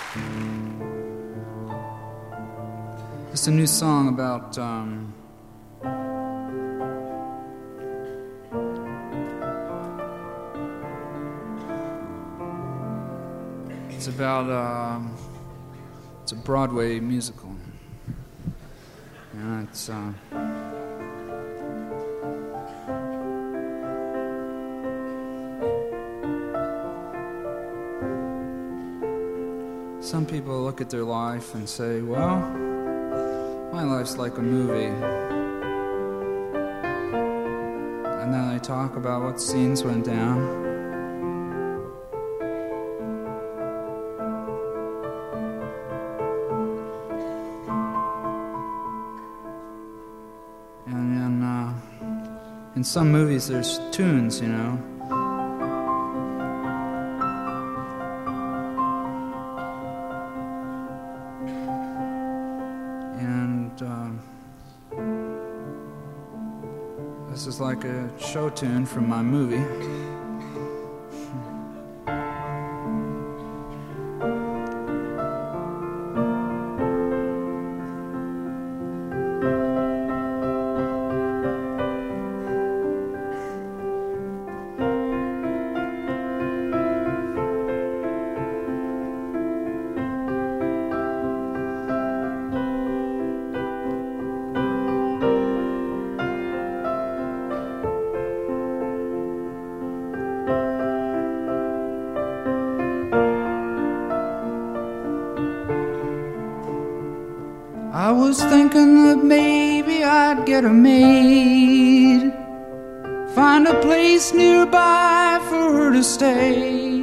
It's a new song about it's a Broadway musical, and it's some people look at their life and say, well, my life's like a movie. And then they talk about what scenes went down. And then in some movies there's tunes, you know. This is like a show tune from my movie. I was thinking that maybe I'd get a maid, find a place nearby for her to stay,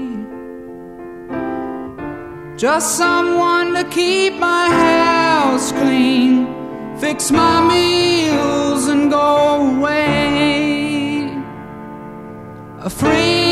just someone to keep my house clean, fix my meals and go away. Afraid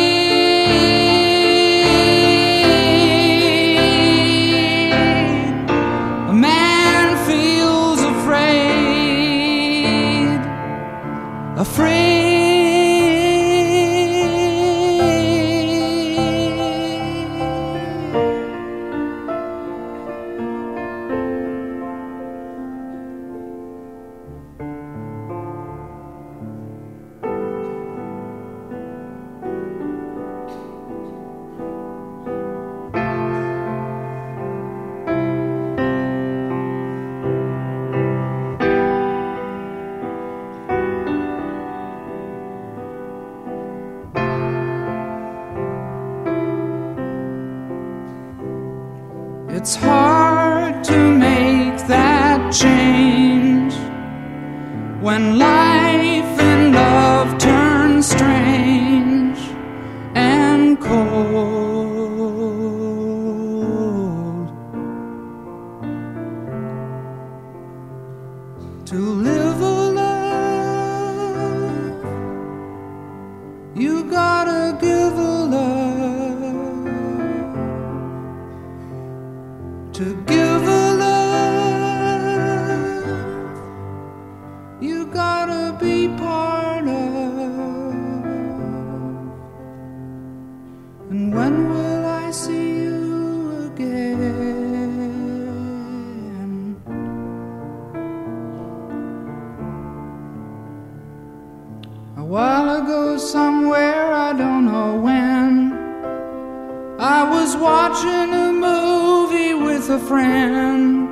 it's hard to make that change when life and love turn strange and cold. To live a love, you gotta give a love. To give a love, you gotta be part of. And when will I see you again? A while ago somewhere, I don't know when, I was watching a movie with a friend.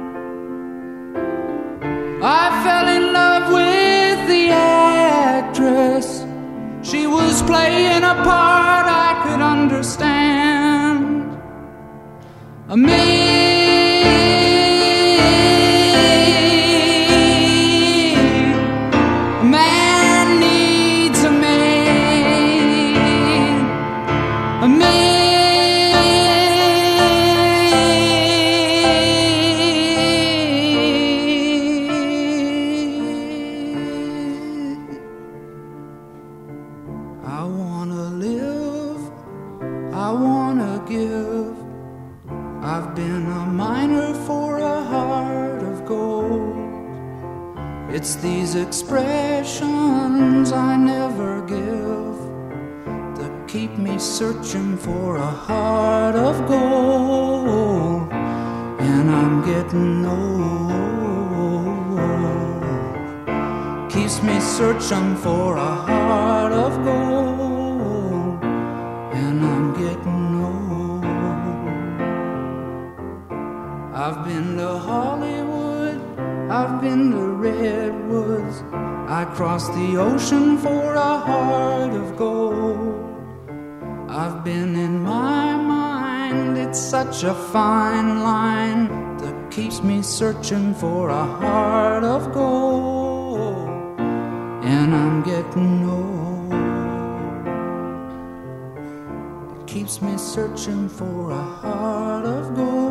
I fell in love with the actress. She was playing a part I could understand. A man needs a maid. A maid. I wanna live, I wanna give. I've been a miner for a heart of gold. It's these expressions I never give that keep me searching for a heart of gold. getting old. Keeps me searching for a heart of gold, and I'm getting old. I've been to Hollywood, I've been to Redwoods, I crossed the ocean for a heart of gold. I've been in my mind, it's such a fine line that keeps me searching for a heart of gold, and I'm getting old. It keeps me searching for a heart of gold.